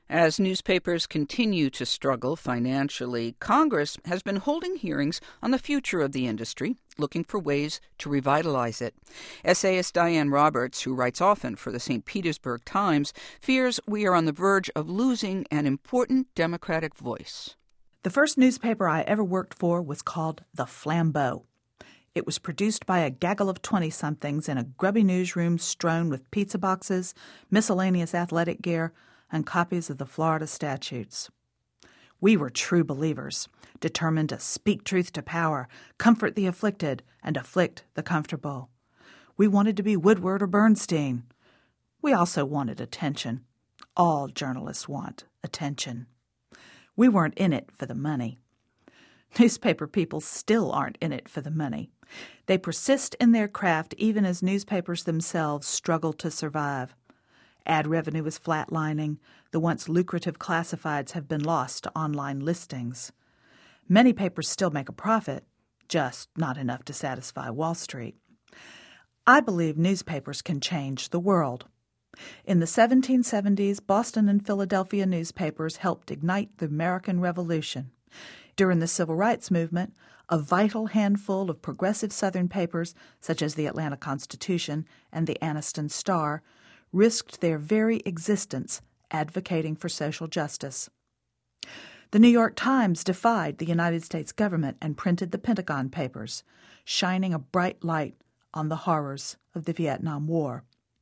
As newspapers continue to struggle financially, Congress has been holding hearings on the future of the industry, looking for ways to revitalize it. Essayist Diane Roberts, who writes often for the St. Petersburg Times, fears we are on the verge of losing an important democratic voice. The first newspaper I ever worked for was called The Flambeau. It was produced by a gaggle of 20-somethings in a grubby newsroom strewn with pizza boxes, miscellaneous athletic gear, and copies of the Florida statutes. We were true believers, determined to speak truth to power, comfort the afflicted, and afflict the comfortable. We wanted to be Woodward or Bernstein. We also wanted attention. All journalists want attention. We weren't in it for the money. Newspaper people still aren't in it for the money. They persist in their craft even as newspapers themselves struggle to survive. Ad revenue is flatlining. The once lucrative classifieds have been lost to online listings. Many papers still make a profit, just not enough to satisfy Wall Street. I believe newspapers can change the world. In the 1770s, Boston and Philadelphia newspapers helped ignite the American Revolution. During the Civil Rights Movement, a vital handful of progressive Southern papers, such as the Atlanta Constitution and the Anniston Star, risked their very existence advocating for social justice. The New York Times defied the United States government and printed the Pentagon Papers, shining a bright light on the horrors of the Vietnam War.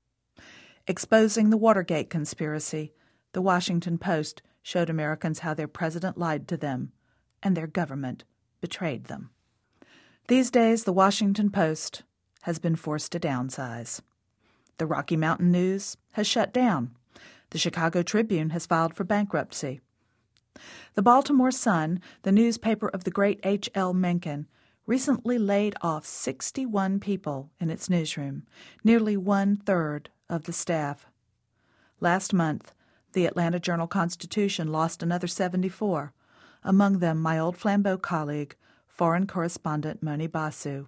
Exposing the Watergate conspiracy, the Washington Post showed Americans how their president lied to them and their government betrayed them. These days, the Washington Post has been forced to downsize. The Rocky Mountain News has shut down. The Chicago Tribune has filed for bankruptcy. The Baltimore Sun, the newspaper of the great H.L. Mencken, recently laid off 61 people in its newsroom, nearly one-third of the staff. Last month, the Atlanta Journal-Constitution lost another 74, among them my old Flambeau colleague, foreign correspondent Moni Basu.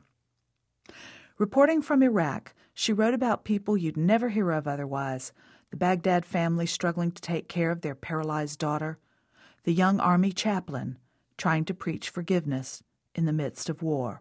Reporting from Iraq, she wrote about people you'd never hear of otherwise, the Baghdad family struggling to take care of their paralyzed daughter, the young army chaplain trying to preach forgiveness in the midst of war.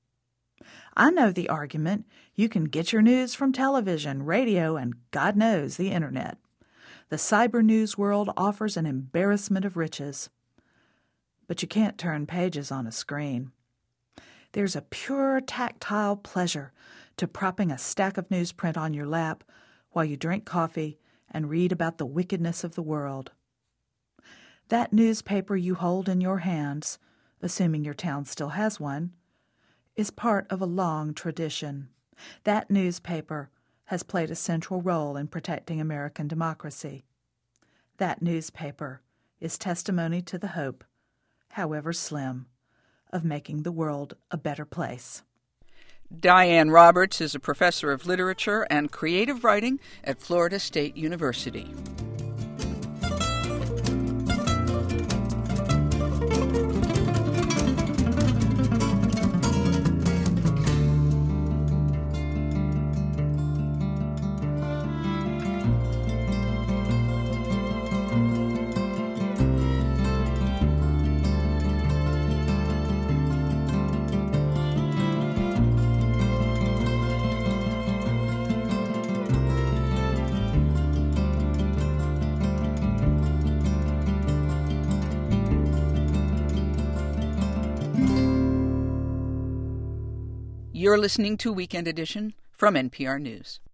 I know the argument. You can get your news from television, radio, and God knows the internet. The cyber news world offers an embarrassment of riches. But you can't turn pages on a screen. There's a pure tactile pleasure to propping a stack of newsprint on your lap while you drink coffee and read about the wickedness of the world. That newspaper you hold in your hands, assuming your town still has one, is part of a long tradition. That newspaper has played a central role in protecting American democracy. That newspaper is testimony to the hope, however slim, of making the world a better place. Diane Roberts is a professor of literature and creative writing at Florida State University. You're listening to Weekend Edition from NPR News.